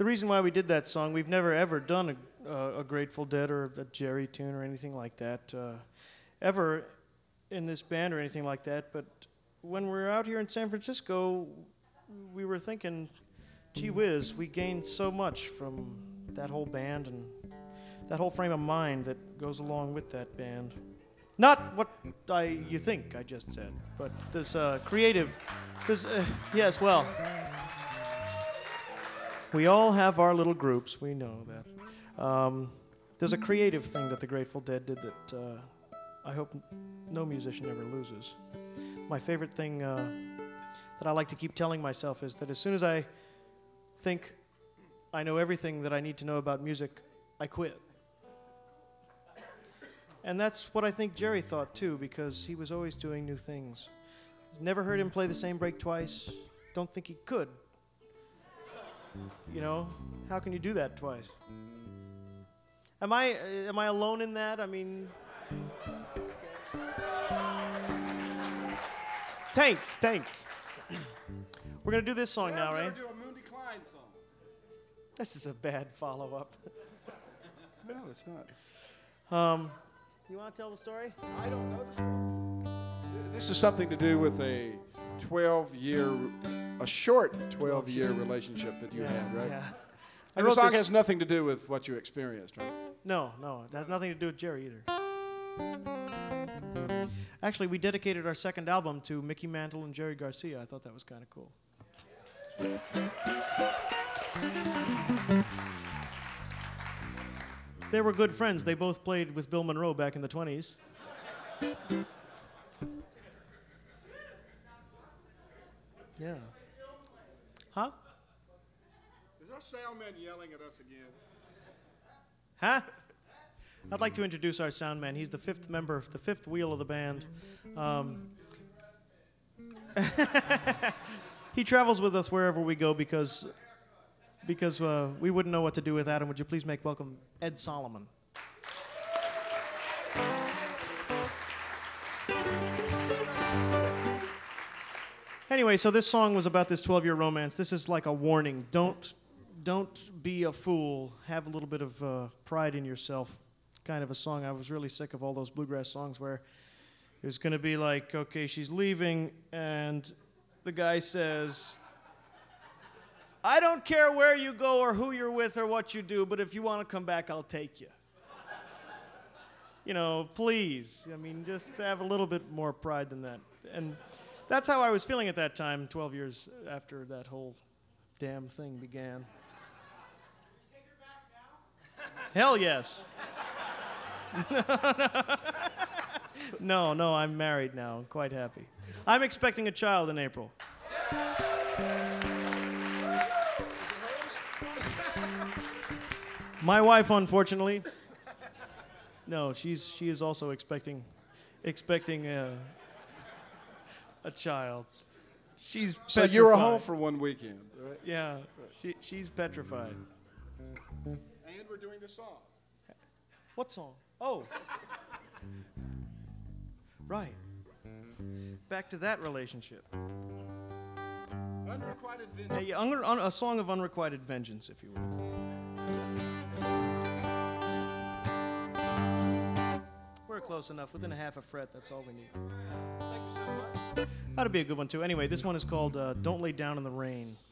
the reason why we did that song, we've never ever done a Grateful Dead or a Jerry tune or anything like that, ever in this band or anything like that. But when we were out here in San Francisco, we were thinking, gee whiz, we gained so much from that whole band and that whole frame of mind that goes along with that band. Not what you think I just said, but this creative, yes, well, we all have our little groups, we know that. There's a creative thing that the Grateful Dead did that I hope no musician ever loses. My favorite thing that I like to keep telling myself is that as soon as I think I know everything that I need to know about music, I quit. And that's what I think Jerry thought too, because he was always doing new things. Never heard him play the same break twice. Don't think he could. You know, how can you do that twice? Am I alone in that? I mean, thanks. We're gonna do this song now, right? We're gonna do a Moody Klein song. This is a bad follow-up. No, it's not. You want to tell the story? I don't know the story. This is something to do with a short 12-year relationship that you had, right? Yeah. And the song has nothing to do with what you experienced, right? No, it has nothing to do with Jerry either. Actually, we dedicated our second album to Mickey Mantle and Jerry Garcia. I thought that was kind of cool. They were good friends. They both played with Bill Monroe back in the 20s. Yeah. Huh? Is our sound man yelling at us again? Huh? I'd like to introduce our sound man. He's the fifth member, the fifth wheel of the band. He travels with us wherever we go because we wouldn't know what to do without him. Would you please make welcome Ed Solomon? Anyway, so this song was about this 12-year romance. This is like a warning. Don't be a fool. Have a little bit of pride in yourself. Kind of a song. I was really sick of all those bluegrass songs where it was going to be like, okay, she's leaving, and the guy says, I don't care where you go or who you're with or what you do, but if you want to come back, I'll take you. You know, please. I mean, just have a little bit more pride than that. And that's how I was feeling at that time, 12 years after that whole damn thing began. Take her back now? Hell yes. No, I'm married now. I'm quite happy. I'm expecting a child in April. My wife, unfortunately, no, she is also expecting a child. She's So petrified. you were home for one weekend, right? Yeah, she's petrified. And we're doing this song. What song? Oh, right. Back to that relationship. Unrequited vengeance. A song of unrequited vengeance, if you will. We're close enough. Within a half a fret, that's all we need. Thank you so much. That'd be a good one, too. Anyway, this one is called Don't Lay Down in the Rain.